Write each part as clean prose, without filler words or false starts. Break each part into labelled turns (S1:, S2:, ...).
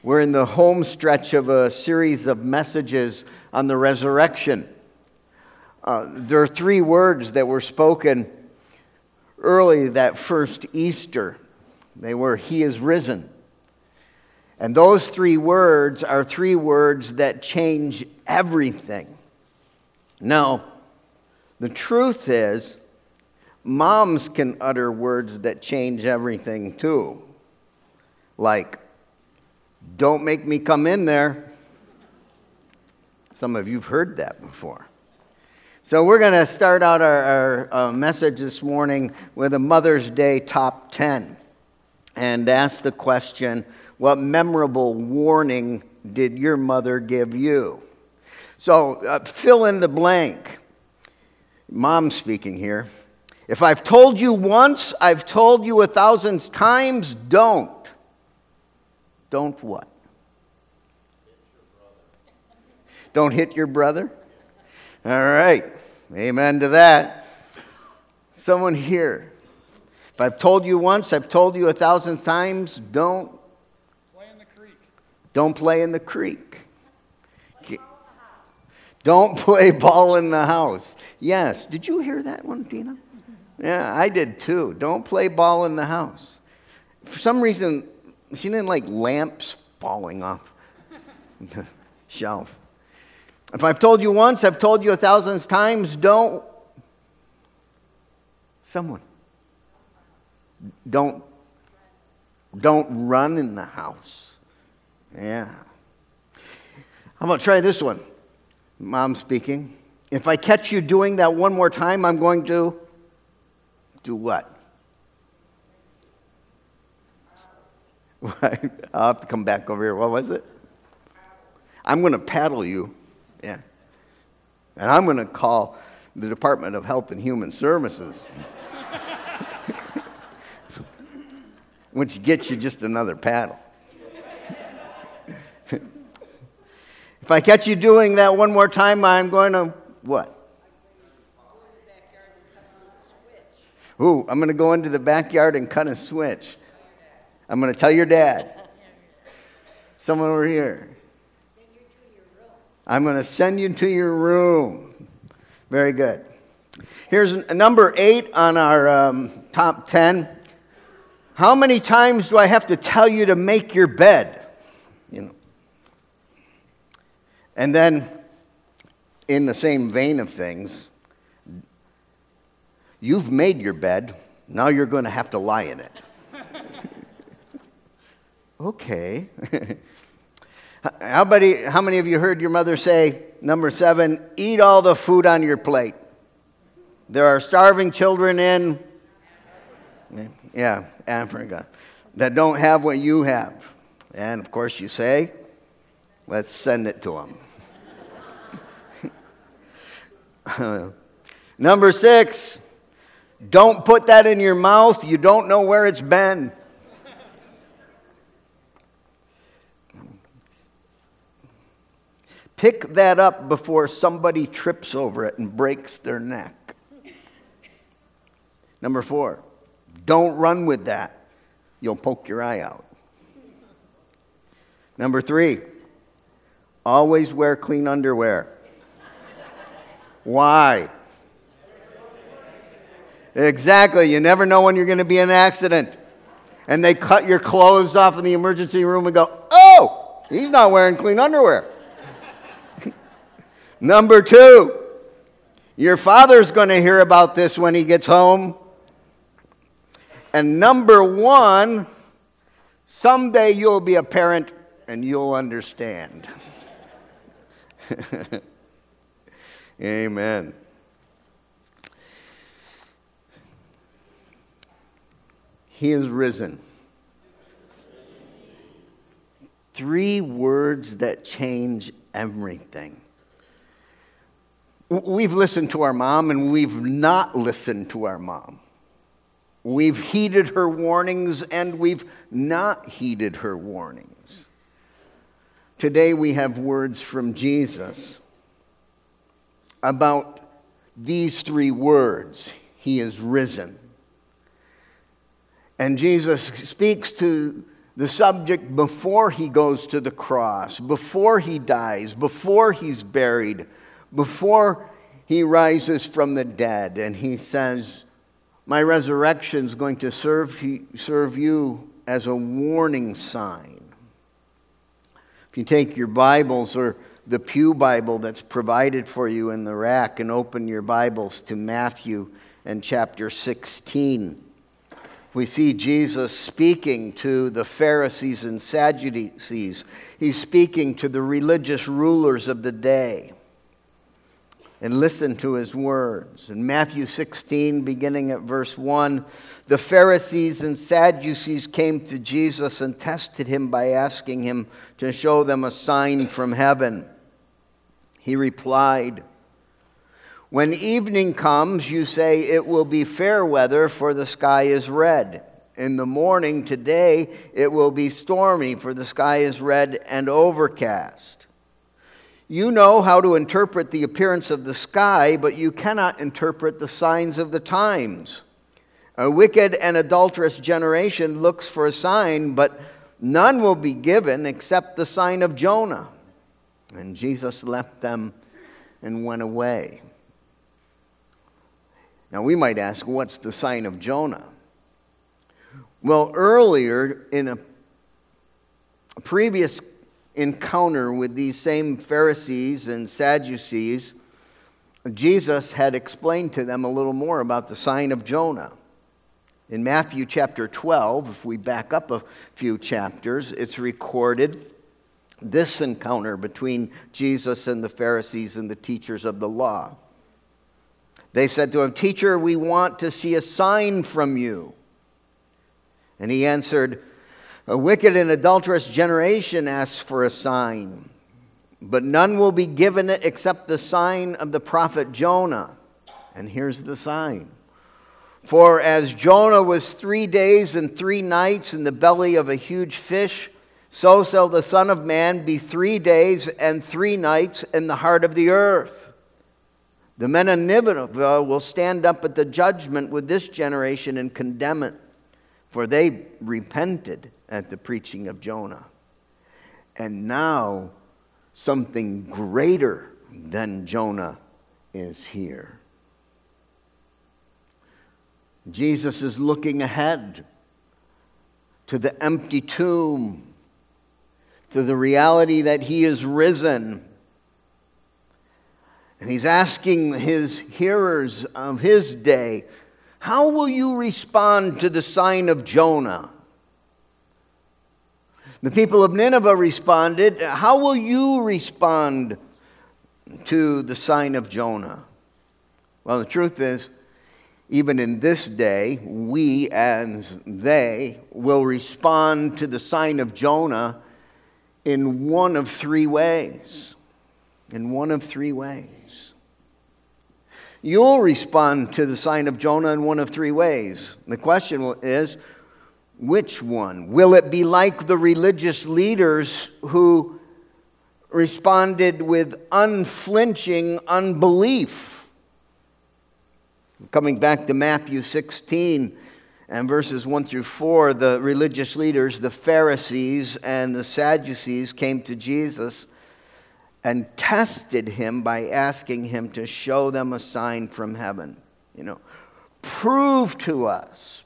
S1: We're in the home stretch of a series of messages on the resurrection. There are three words that were spoken early that first Easter. They were, "He is risen." And those three words are three words that change everything. Now, the truth is, moms can utter words that change everything too. Like, "Don't make me come in there." Some of you have heard that before. So we're going to start out our message this morning with a Mother's Day top 10 and ask the question, what memorable warning did your mother give you? So fill in the blank. Mom speaking here. If I've told you once, I've told you 1,000 times, don't. Don't what? Don't hit your brother? All right. Amen to that. Someone here. If I've told you once, I've told you 1,000 times, don't
S2: play in the creek.
S1: Don't play in the creek. Don't play ball in the house. Yes. Did you hear that one, Tina? Yeah, I did too. Don't play ball in the house. For some reason, she didn't like lamps falling off the shelf. If I've told you once, I've told you 1,000 times, don't. Someone. Don't run in the house. Yeah. How about try this one? Mom speaking. If I catch you doing that one more time, I'm going to do what? I'll have to come back over here. What was it? I'm going to paddle you. Yeah. And I'm going to call the Department of Health and Human Services. Which gets you just another paddle. If I catch you doing that one more time, I'm going to what? Ooh, I'm going to go into the backyard and cut a switch. I'm going to tell your dad. Someone over here. I'm going to send you to your room. Very good. Here's number 8 on our top 10. How many times do I have to tell you to make your bed? You know. And then, in the same vein of things, you've made your bed. Now you're going to have to lie in it. Okay. How many of you heard your mother say, number 7, eat all the food on your plate? There are starving children in Africa that don't have what you have. And of course you say, let's send it to them. Number 6, don't put that in your mouth. You don't know where it's been. Pick that up before somebody trips over it and breaks their neck. Number 4, don't run with that. You'll poke your eye out. Number 3, always wear clean underwear. Why? Exactly. You never know when you're going to be in an accident. And they cut your clothes off in the emergency room and go, oh, he's not wearing clean underwear. Number 2, your father's going to hear about this when he gets home. And number 1, someday you'll be a parent and you'll understand. Amen. He is risen. 3 words that change everything. We've listened to our mom and we've not listened to our mom. We've heeded her warnings and we've not heeded her warnings. Today we have words from Jesus about these 3 words. He is risen. And Jesus speaks to the subject before he goes to the cross, before he dies, before he's buried, before he rises from the dead. And he says, my resurrection is going to serve you as a warning sign. If you take your Bibles or the Pew Bible that's provided for you in the rack and open your Bibles to Matthew and chapter 16, we see Jesus speaking to the Pharisees and Sadducees. He's speaking to the religious rulers of the day. And listen to his words. In Matthew 16, beginning at verse 1, the Pharisees and Sadducees came to Jesus and tested him by asking him to show them a sign from heaven. He replied, when evening comes, you say it will be fair weather, for the sky is red. In the morning today, it will be stormy, for the sky is red and overcast. You know how to interpret the appearance of the sky, but you cannot interpret the signs of the times. A wicked and adulterous generation looks for a sign, but none will be given except the sign of Jonah. And Jesus left them and went away. Now we might ask, what's the sign of Jonah? Well, earlier in a previous encounter with these same Pharisees and Sadducees, Jesus had explained to them a little more about the sign of Jonah. In Matthew chapter 12, if we back up a few chapters, it's recorded this encounter between Jesus and the Pharisees and the teachers of the law. They said to him, "Teacher, we want to see a sign from you." And he answered, "A wicked and adulterous generation asks for a sign, but none will be given it except the sign of the prophet Jonah." And here's the sign. "For as Jonah was 3 days and 3 nights in the belly of a huge fish, so shall the Son of Man be 3 days and 3 nights in the heart of the earth. The men of Nineveh will stand up at the judgment with this generation and condemn it, for they repented at the preaching of Jonah. And now something greater than Jonah is here." Jesus is looking ahead to the empty tomb, to the reality that he is risen. And he's asking his hearers of his day, how will you respond to the sign of Jonah? The people of Nineveh responded, how will you respond to the sign of Jonah? Well, the truth is, even in this day, we as they will respond to the sign of Jonah in one of 3 ways. In one of 3 ways. You'll respond to the sign of Jonah in one of 3 ways. The question is, which one? Will it be like the religious leaders who responded with unflinching unbelief? Coming back to Matthew 16 and verses 1 through 4, the religious leaders, the Pharisees and the Sadducees, came to Jesus and tested him by asking him to show them a sign from heaven. Prove to us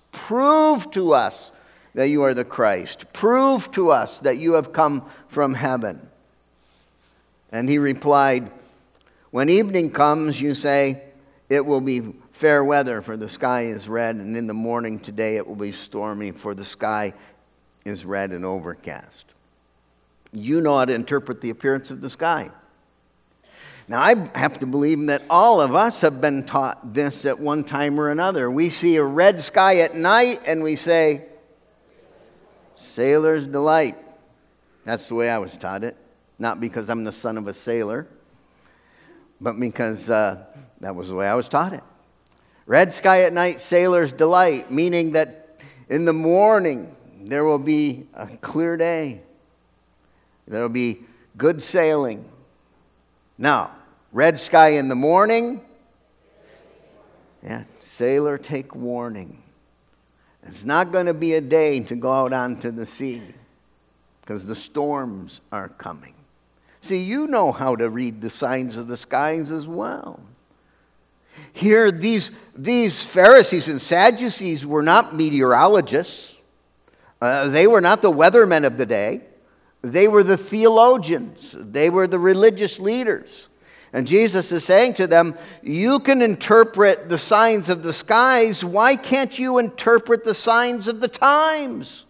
S1: that you are the Christ. Prove to us that you have come from heaven. And he replied, when evening comes, you say, it will be fair weather, for the sky is red, and in the morning today it will be stormy, for the sky is red and overcast. You know how to interpret the appearance of the sky. Now, I have to believe that all of us have been taught this at one time or another. We see a red sky at night and we say, sailor's delight. That's the way I was taught it. Not because I'm the son of a sailor, but because that was the way I was taught it. Red sky at night, sailor's delight, meaning that in the morning there will be a clear day. There will be good sailing. Now, red sky in the morning, sailor take warning. It's not going to be a day to go out onto the sea because the storms are coming. See, you know how to read the signs of the skies as well. Here, these Pharisees and Sadducees were not meteorologists. They were not the weathermen of the day. They were the theologians. They were the religious leaders. And Jesus is saying to them, you can interpret the signs of the skies. Why can't you interpret the signs of the times?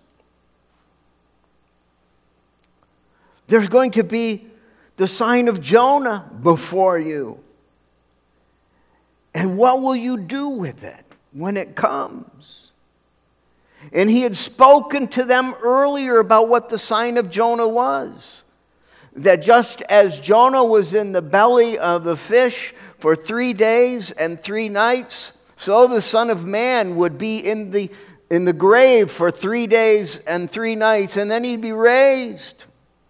S1: There's going to be the sign of Jonah before you. And what will you do with it when it comes? And he had spoken to them earlier about what the sign of Jonah was. That just as Jonah was in the belly of the fish for 3 days and 3 nights, so the Son of Man would be in the grave for 3 days and 3 nights, and then he'd be raised.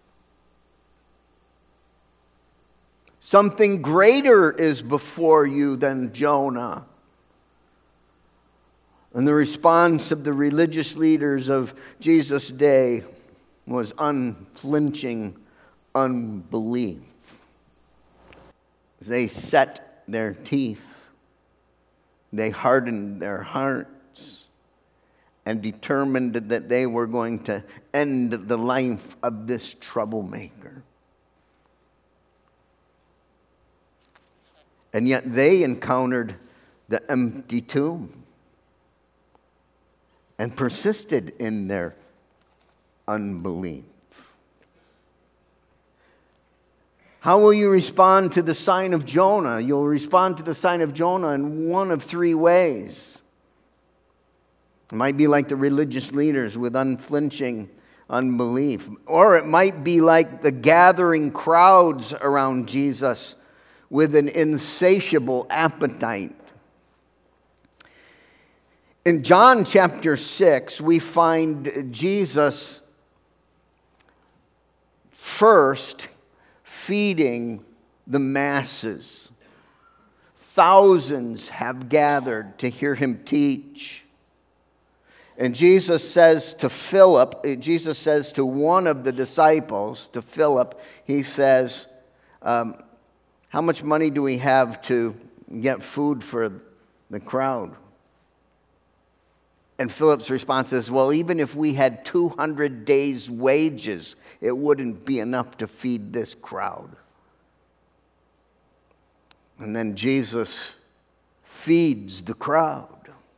S1: Something greater is before you than Jonah. And the response of the religious leaders of Jesus' day was unflinching unbelief. They set their teeth, they hardened their hearts, and determined that they were going to end the life of this troublemaker. And yet they encountered the empty tomb and persisted in their unbelief. How will you respond to the sign of Jonah? You'll respond to the sign of Jonah in one of 3 ways. It might be like the religious leaders with unflinching unbelief. Or it might be like the gathering crowds around Jesus with an insatiable appetite. In John chapter 6, we find Jesus first feeding the masses. Thousands have gathered to hear him teach. And Jesus says to one of the disciples, to Philip, he says, how much money do we have to get food for the crowd? And Philip's response is, well, even if we had 200 days' wages, it wouldn't be enough to feed this crowd. And then Jesus feeds the crowd.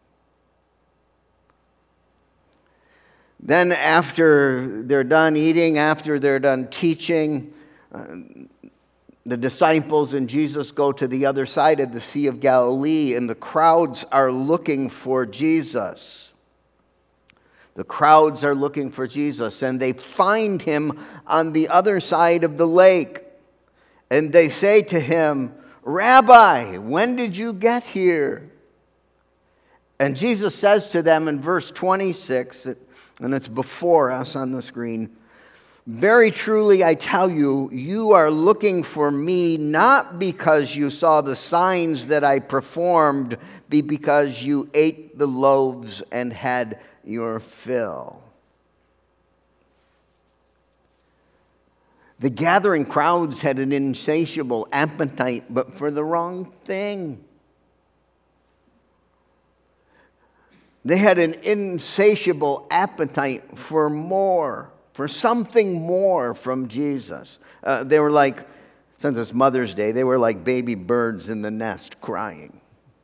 S1: Then after they're done eating, after they're done teaching, the disciples and Jesus go to the other side of the Sea of Galilee, and the crowds are looking for Jesus. The crowds are looking for Jesus, and they find him on the other side of the lake. And they say to him, Rabbi, when did you get here? And Jesus says to them in verse 26, and it's before us on the screen, very truly I tell you, you are looking for me not because you saw the signs that I performed, but because you ate the loaves and had your fill. The gathering crowds had an insatiable appetite, but for the wrong thing. They had an insatiable appetite for more, for something more from Jesus. They were like, since it's Mother's Day, they were like baby birds in the nest crying.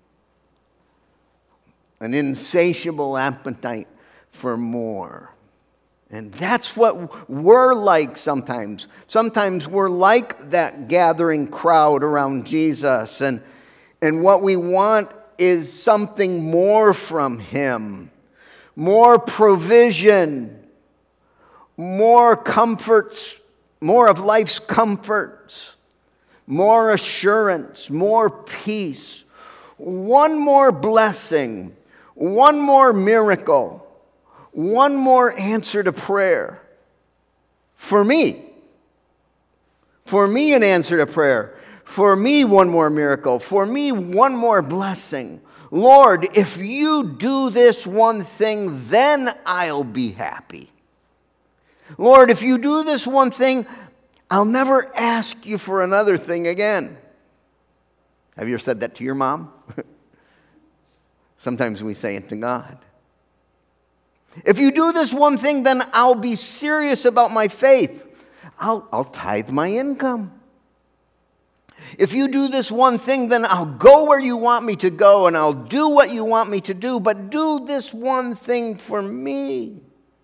S1: An insatiable appetite for more. And that's what we're like sometimes. Sometimes we're like that gathering crowd around Jesus. And what we want is something more from him. More provision. More comforts. More of life's comforts. More assurance. More peace. One more blessing. One more miracle. One more answer to prayer. For me. For me, an answer to prayer. For me, one more miracle. For me, one more blessing. Lord, if you do this one thing, then I'll be happy. Lord, if you do this one thing, I'll never ask you for another thing again. Have you ever said that to your mom? Sometimes we say it to God. If you do this one thing, then I'll be serious about my faith. I'll tithe my income. If you do this one thing, then I'll go where you want me to go and I'll do what you want me to do, but do this one thing for me.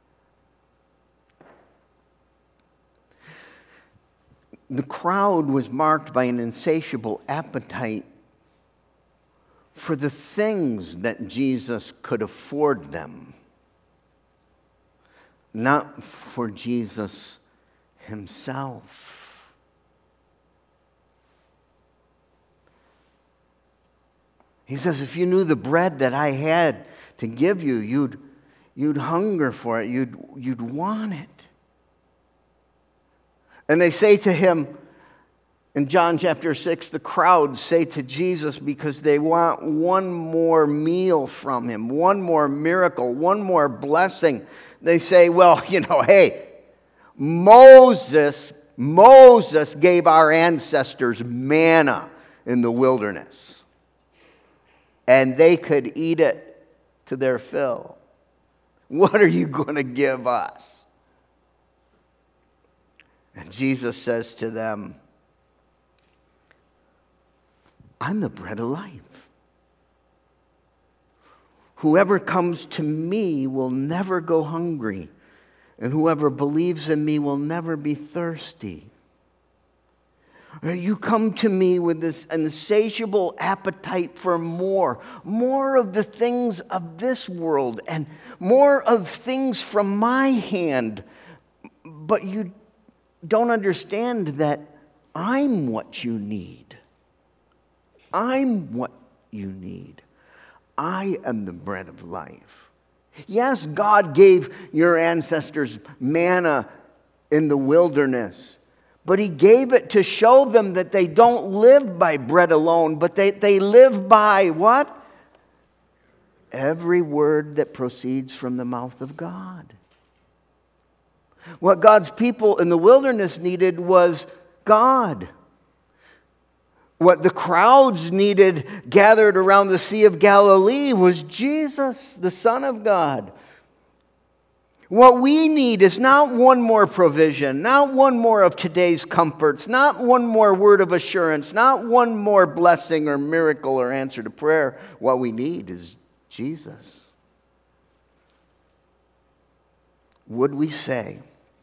S1: The crowd was marked by an insatiable appetite for the things that Jesus could afford them, not for Jesus himself. He says, if you knew the bread that I had to give you, you'd hunger for it, you'd want it. And they say to him, in John chapter 6, the crowds say to Jesus because they want one more meal from him, one more miracle, one more blessing. They say, well, hey, Moses gave our ancestors manna in the wilderness, and they could eat it to their fill. What are you going to give us? And Jesus says to them, I'm the bread of life. Whoever comes to me will never go hungry, and whoever believes in me will never be thirsty. You come to me with this insatiable appetite for more of the things of this world, and more of things from my hand, but you don't understand that I'm what you need. I'm what you need. I am the bread of life. Yes, God gave your ancestors manna in the wilderness, but he gave it to show them that they don't live by bread alone, but they live by what? Every word that proceeds from the mouth of God. What God's people in the wilderness needed was God. What the crowds needed gathered around the Sea of Galilee was Jesus, the Son of God. What we need is not one more provision, not one more of today's comforts, not one more word of assurance, not one more blessing or miracle or answer to prayer. What we need is Jesus. Would we say,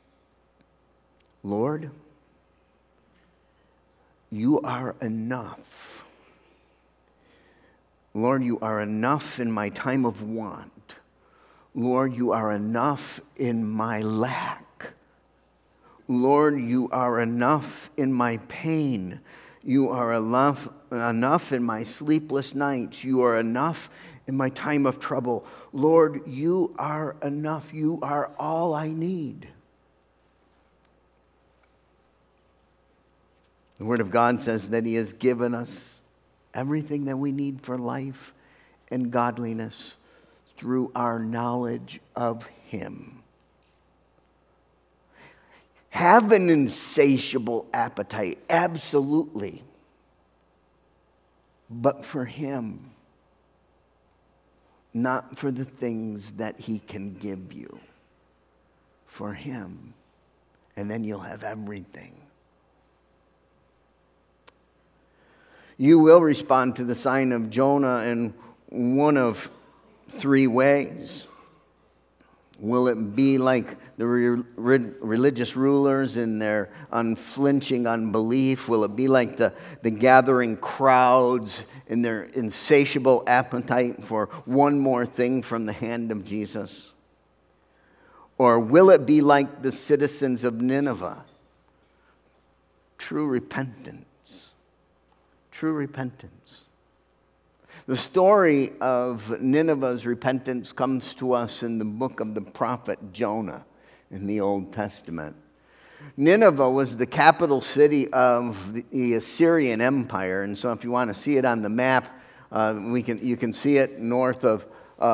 S1: Lord, you are enough. Lord, you are enough in my time of want. Lord, you are enough in my lack. Lord, you are enough in my pain. You are enough in my sleepless nights. You are enough in my time of trouble. Lord, you are enough. You are all I need. The Word of God says that he has given us everything that we need for life and godliness through our knowledge of him. Have an insatiable appetite, absolutely. But for him, not for the things that he can give you. For him. And then you'll have everything. You will respond to the sign of Jonah in one of three ways. Will it be like the religious rulers in their unflinching unbelief? Will it be like the gathering crowds in their insatiable appetite for one more thing from the hand of Jesus? Or will it be like the citizens of Nineveh? True repentance. True repentance. The story of Nineveh's repentance comes to us in the book of the prophet Jonah in the Old Testament. Nineveh was the capital city of the Assyrian Empire, and so if you want to see it on the map, You can see it north of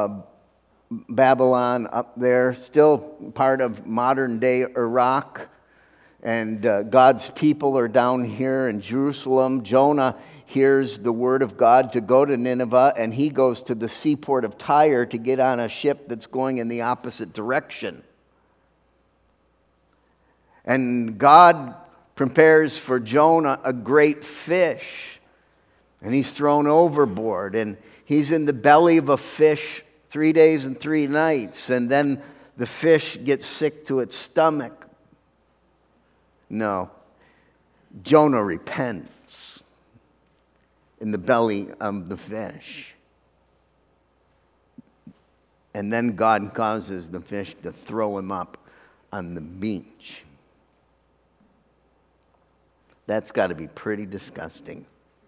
S1: Babylon up there, still part of modern-day Iraq. And God's people are down here in Jerusalem. Jonah hears the word of God to go to Nineveh, and he goes to the seaport of Tyre to get on a ship that's going in the opposite direction. And God prepares for Jonah a great fish, and he's thrown overboard, and he's in the belly of a fish 3 days and 3 nights, and then the fish gets sick to its stomach. No, Jonah repents in the belly of the fish. And then God causes the fish to throw him up on the beach. That's got to be pretty disgusting.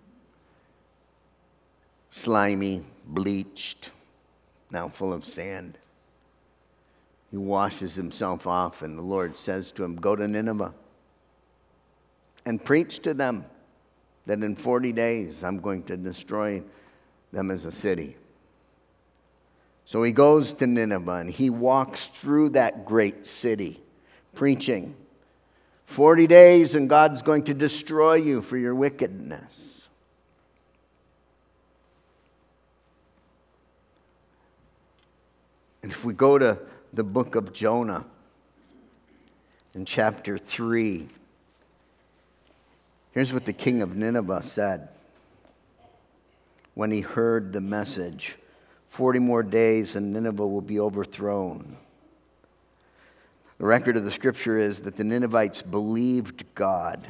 S1: Slimy, bleached, now full of sand. He washes himself off, and the Lord says to him, "Go to Nineveh and preach to them that in 40 days I'm going to destroy them as a city." So he goes to Nineveh, and he walks through that great city, preaching. 40 days, and God's going to destroy you for your wickedness. And if we go to the book of Jonah, in chapter 3, here's what the king of Nineveh said when he heard the message. 40 more days and Nineveh will be overthrown. The record of the scripture is that the Ninevites believed God.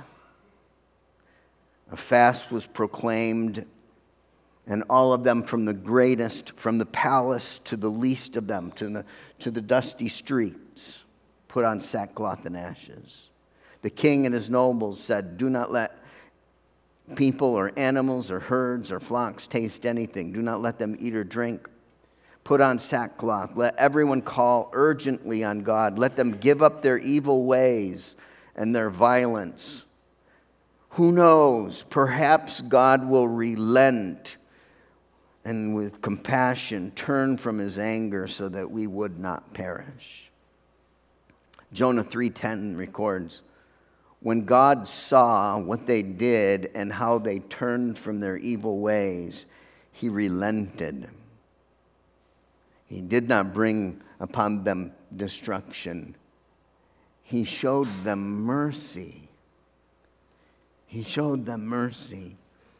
S1: A fast was proclaimed, and all of them, from the greatest, from the palace to the least of them, to the dusty streets, put on sackcloth and ashes. The king and his nobles said, "Do not let people or animals or herds or flocks taste anything. Do not let them eat or drink. Put on sackcloth. Let everyone call urgently on God. Let them give up their evil ways and their violence. Who knows? Perhaps God will relent and with compassion turn from his anger so that we would not perish." Jonah 3:10 records, "When God saw what they did and how they turned from their evil ways, he relented. He did not bring upon them destruction. He showed them mercy." He showed them mercy.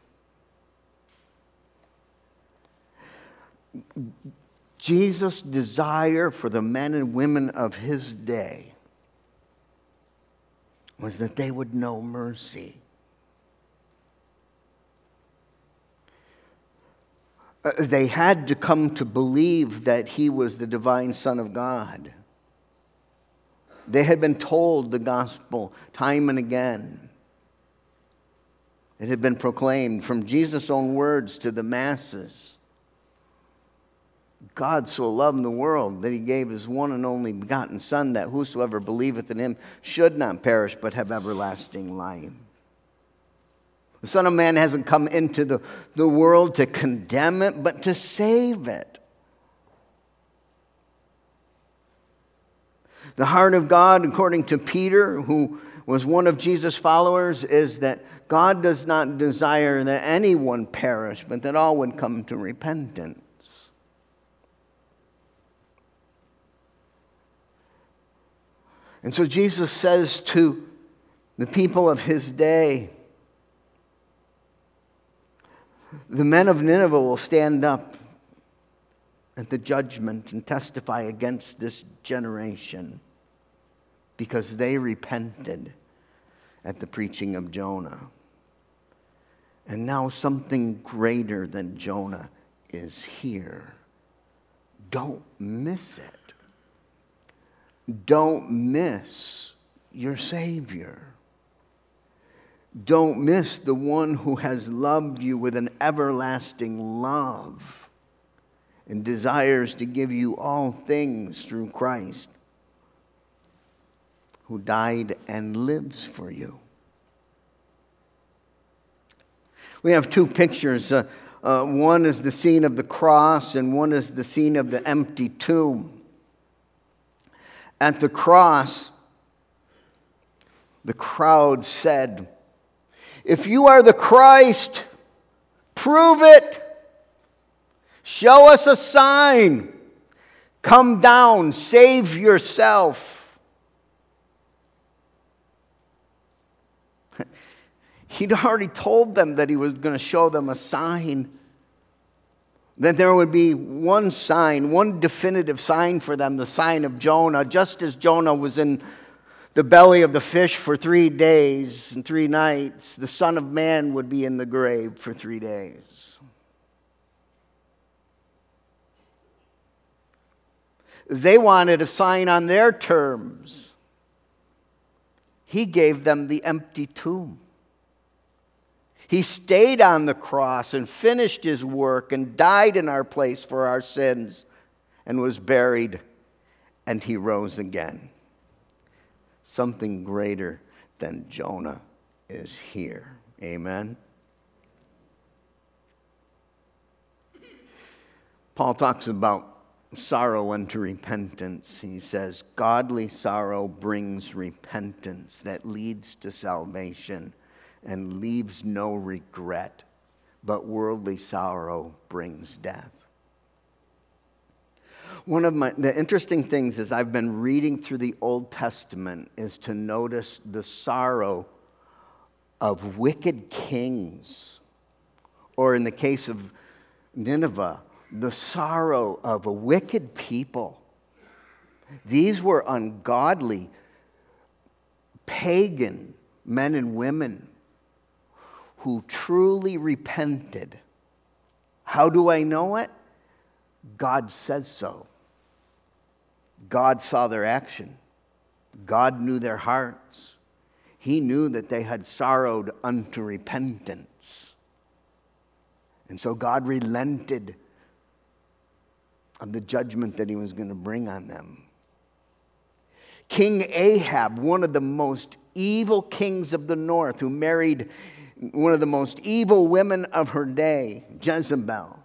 S1: Jesus' desire for the men and women of his day was that they would know mercy. They had to come to believe that he was the divine Son of God. They had been told the gospel time and again. It had been proclaimed from Jesus' own words to the masses. God so loved the world that he gave his one and only begotten Son, that whosoever believeth in him should not perish but have everlasting life. The Son of Man hasn't come into the world to condemn it, but to save it. The heart of God, according to Peter, who was one of Jesus' followers, is that God does not desire that anyone perish, but that all would come to repentance. And so Jesus says to the people of his day, the men of Nineveh will stand up at the judgment and testify against this generation because they repented at the preaching of Jonah. And now something greater than Jonah is here. Don't miss it. Don't miss your Savior. Don't miss the one who has loved you with an everlasting love and desires to give you all things through Christ, who died and lives for you. We have two pictures One is the scene of the cross, and one is the scene of the empty tomb. At the cross, the crowd said, "If you are the Christ, prove it. Show us a sign. Come down, save yourself." He'd already told them that he was going to show them a sign. That there would be one sign, one definitive sign for them, the sign of Jonah. Just as Jonah was in the belly of the fish for 3 days and 3 nights, the Son of Man would be in the grave for 3 days. They wanted a sign on their terms. He gave them the empty tomb. He stayed on the cross and finished his work and died in our place for our sins and was buried, and he rose again. Something greater than Jonah is here. Amen. Paul talks about sorrow unto repentance. He says, godly sorrow brings repentance that leads to salvation and leaves no regret, but worldly sorrow brings death. One of the interesting things as I've been reading through the Old Testament is to notice the sorrow of wicked kings, or in the case of Nineveh, the sorrow of a wicked people. These were ungodly, pagan men and women who truly repented. How do I know it? God says so. God saw their action. God knew their hearts. He knew that they had sorrowed unto repentance. And so God relented of the judgment that he was going to bring on them. King Ahab, one of the most evil kings of the north, who married one of the most evil women of her day, Jezebel,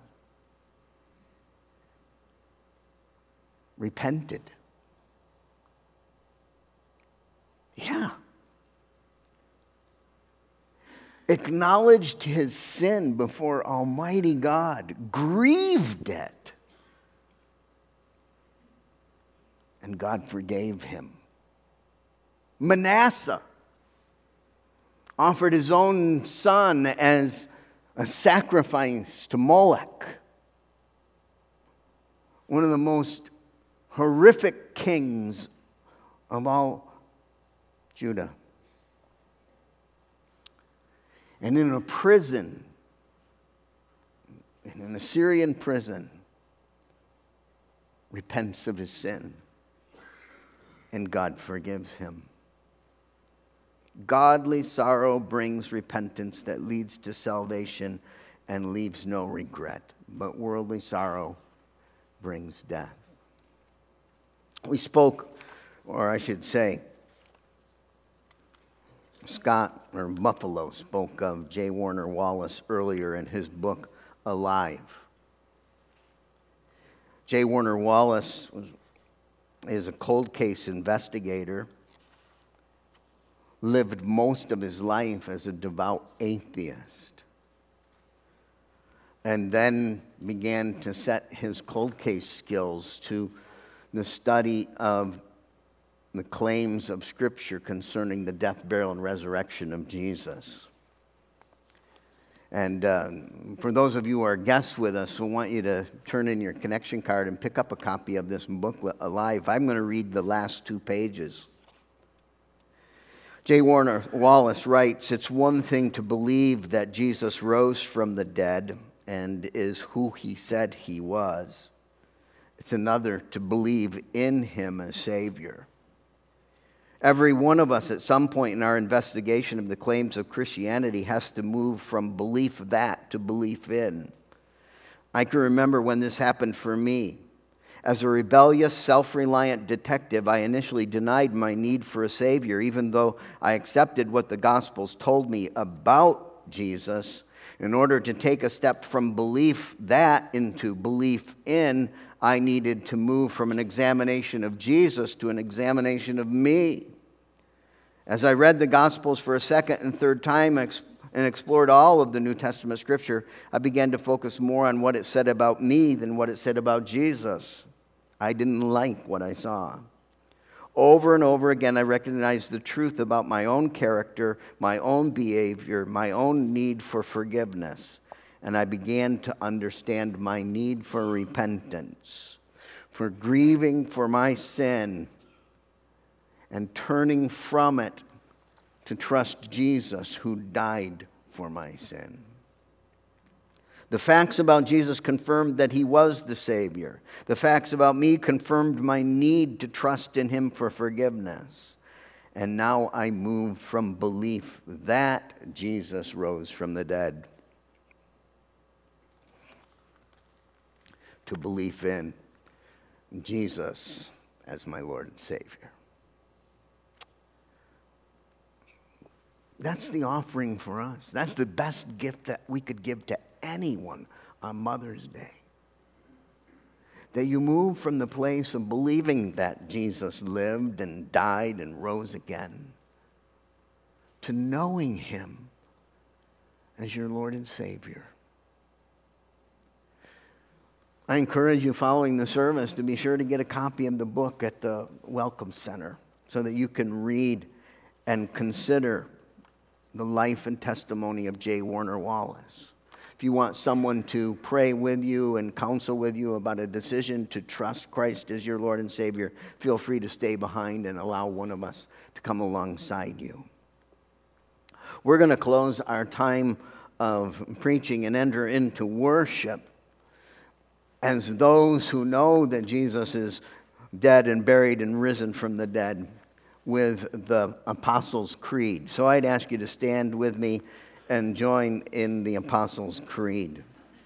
S1: repented. Yeah. Acknowledged his sin before Almighty God, grieved it, and God forgave him. Manasseh offered his own son as a sacrifice to Moloch. One of the most horrific kings of all Judah. And in a prison, in an Assyrian prison, repents of his sin, and God forgives him. Godly sorrow brings repentance that leads to salvation and leaves no regret, but worldly sorrow brings death. We spoke, or I should say, Scott, or Buffalo, spoke of J. Warner Wallace earlier in his book, Alive. J. Warner Wallace is a cold case investigator, lived most of his life as a devout atheist, and then began to set his cold case skills to the study of the claims of Scripture concerning the death, burial, and resurrection of Jesus. And for those of you who are guests with us, we want you to turn in your connection card and pick up a copy of this booklet, Alive. I'm going to read the last 2 pages. J. Warner Wallace writes, "It's one thing to believe that Jesus rose from the dead and is who he said he was. It's another to believe in him as Savior. Every one of us at some point in our investigation of the claims of Christianity has to move from belief that to belief in. I can remember when this happened for me. As a rebellious, self-reliant detective, I initially denied my need for a Savior, even though I accepted what the Gospels told me about Jesus. In order to take a step from belief that into belief in, I needed to move from an examination of Jesus to an examination of me. As I read the Gospels for a second and third time and explored all of the New Testament Scripture, I began to focus more on what it said about me than what it said about Jesus. I didn't like what I saw. Over and over again, I recognized the truth about my own character, my own behavior, my own need for forgiveness. And I began to understand my need for repentance, for grieving for my sin, and turning from it to trust Jesus who died for my sin. The facts about Jesus confirmed that he was the Savior. The facts about me confirmed my need to trust in him for forgiveness. And now I moved from belief that Jesus rose from the dead to belief in Jesus as my Lord and Savior. That's the offering for us. That's the best gift that we could give to anyone on Mother's Day. That you move from the place of believing that Jesus lived and died and rose again to knowing him as your Lord and Savior. I encourage you following the service to be sure to get a copy of the book at the Welcome Center so that you can read and consider the life and testimony of J. Warner Wallace. If you want someone to pray with you and counsel with you about a decision to trust Christ as your Lord and Savior, feel free to stay behind and allow one of us to come alongside you. We're going to close our time of preaching and enter into worship as those who know that Jesus is dead and buried and risen from the dead with the Apostles' Creed. So I'd ask you to stand with me and join in the Apostles' Creed.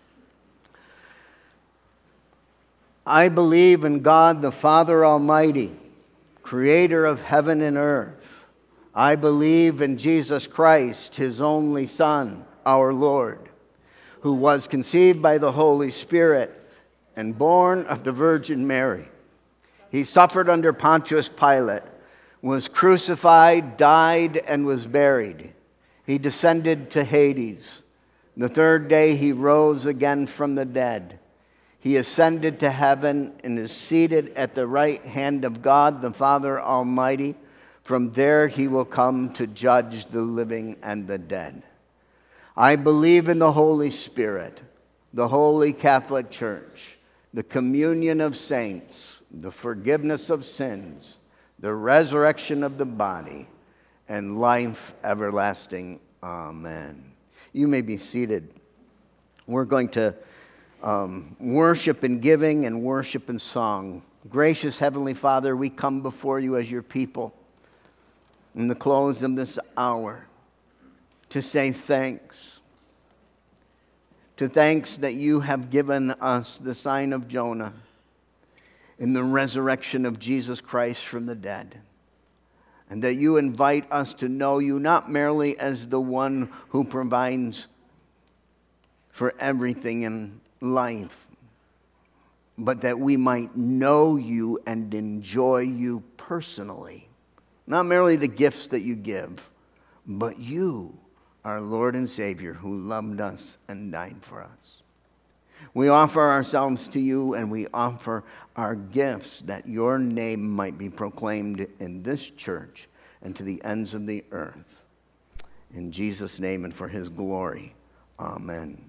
S1: I believe in God the Father Almighty, creator of heaven and earth. I believe in Jesus Christ, his only Son, our Lord, who was conceived by the Holy Spirit and born of the Virgin Mary. He suffered under Pontius Pilate, was crucified, died, and was buried. He descended to Hades. The third day he rose again from the dead. He ascended to heaven and is seated at the right hand of God the Father Almighty. From there he will come to judge the living and the dead. I believe in the Holy Spirit, the Holy Catholic Church, the communion of saints, the forgiveness of sins, the resurrection of the body, and life everlasting. Amen. You may be seated. We're going to worship in giving and worship in song. Gracious Heavenly Father, we come before you as your people in the close of this hour to say thanks. To thanks that you have given us the sign of Jonah in the resurrection of Jesus Christ from the dead. And that you invite us to know you not merely as the one who provides for everything in life, but that we might know you and enjoy you personally. Not merely the gifts that you give, but you, our Lord and Savior, who loved us and died for us. We offer ourselves to you, and we offer our gifts that your name might be proclaimed in this church and to the ends of the earth. In Jesus' name and for his glory, amen.